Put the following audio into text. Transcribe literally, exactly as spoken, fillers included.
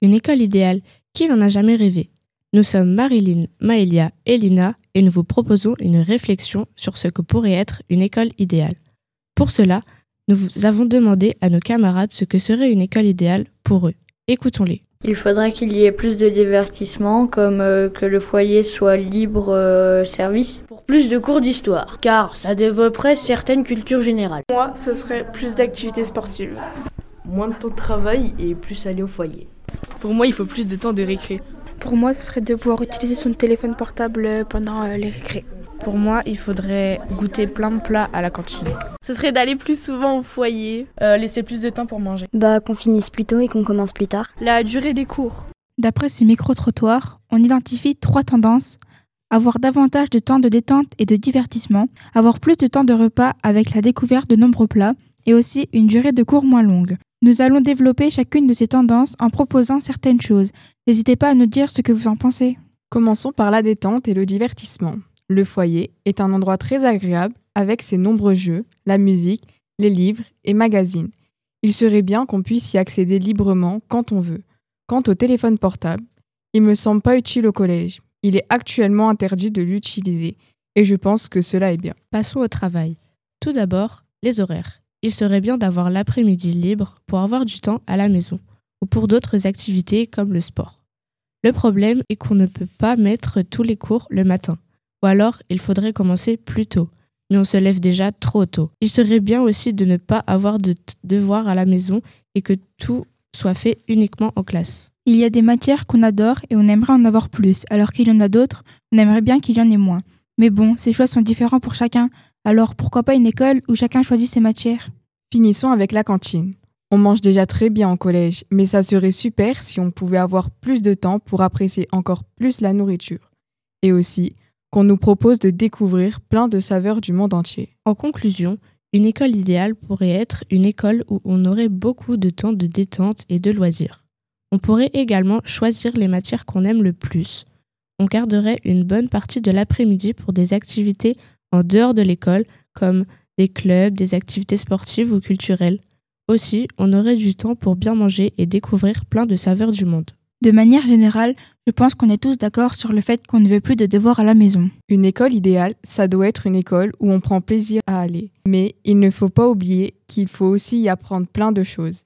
Une école idéale, qui n'en a jamais rêvé? Nous sommes Marilyn, Maëlia et Lina et nous vous proposons une réflexion sur ce que pourrait être une école idéale. Pour cela, nous vous avons demandé à nos camarades ce que serait une école idéale pour eux. Écoutons-les. Il faudrait qu'il y ait plus de divertissement, comme euh, que le foyer soit libre euh, service. Pour plus de cours d'histoire, car ça développerait certaines cultures générales. Moi, ce serait plus d'activités sportives. Moins de temps de travail et plus aller au foyer. Pour moi, il faut plus de temps de récré. Pour moi, ce serait de pouvoir utiliser son téléphone portable pendant euh, les récrés. Pour moi, il faudrait goûter plein de plats à la cantine. Ce serait d'aller plus souvent au foyer, euh, laisser plus de temps pour manger. Bah, qu'on finisse plus tôt et qu'on commence plus tard. La durée des cours. D'après ce micro-trottoir, on identifie trois tendances. Avoir davantage de temps de détente et de divertissement, avoir plus de temps de repas avec la découverte de nombreux plats, et aussi une durée de cours moins longue. Nous allons développer chacune de ces tendances en proposant certaines choses. N'hésitez pas à nous dire ce que vous en pensez. Commençons par la détente et le divertissement. Le foyer est un endroit très agréable avec ses nombreux jeux, la musique, les livres et magazines. Il serait bien qu'on puisse y accéder librement quand on veut. Quant au téléphone portable, il me semble pas utile au collège. Il est actuellement interdit de l'utiliser et je pense que cela est bien. Passons au travail. Tout d'abord, les horaires. Il serait bien d'avoir l'après-midi libre pour avoir du temps à la maison ou pour d'autres activités comme le sport. Le problème est qu'on ne peut pas mettre tous les cours le matin. Ou alors, il faudrait commencer plus tôt, mais on se lève déjà trop tôt. Il serait bien aussi de ne pas avoir de t- devoirs à la maison et que tout soit fait uniquement en classe. Il y a des matières qu'on adore et on aimerait en avoir plus, alors qu'il y en a d'autres, on aimerait bien qu'il y en ait moins. Mais bon, ces choix sont différents pour chacun, alors pourquoi pas une école où chacun choisit ses matières? Finissons avec la cantine. On mange déjà très bien au collège, mais ça serait super si on pouvait avoir plus de temps pour apprécier encore plus la nourriture. Et aussi, qu'on nous propose de découvrir plein de saveurs du monde entier. En conclusion, une école idéale pourrait être une école où on aurait beaucoup de temps de détente et de loisirs. On pourrait également choisir les matières qu'on aime le plus. On garderait une bonne partie de l'après-midi pour des activités en dehors de l'école, comme des clubs, des activités sportives ou culturelles. Aussi, on aurait du temps pour bien manger et découvrir plein de saveurs du monde. De manière générale, je pense qu'on est tous d'accord sur le fait qu'on ne veut plus de devoirs à la maison. Une école idéale, ça doit être une école où on prend plaisir à aller. Mais il ne faut pas oublier qu'il faut aussi y apprendre plein de choses.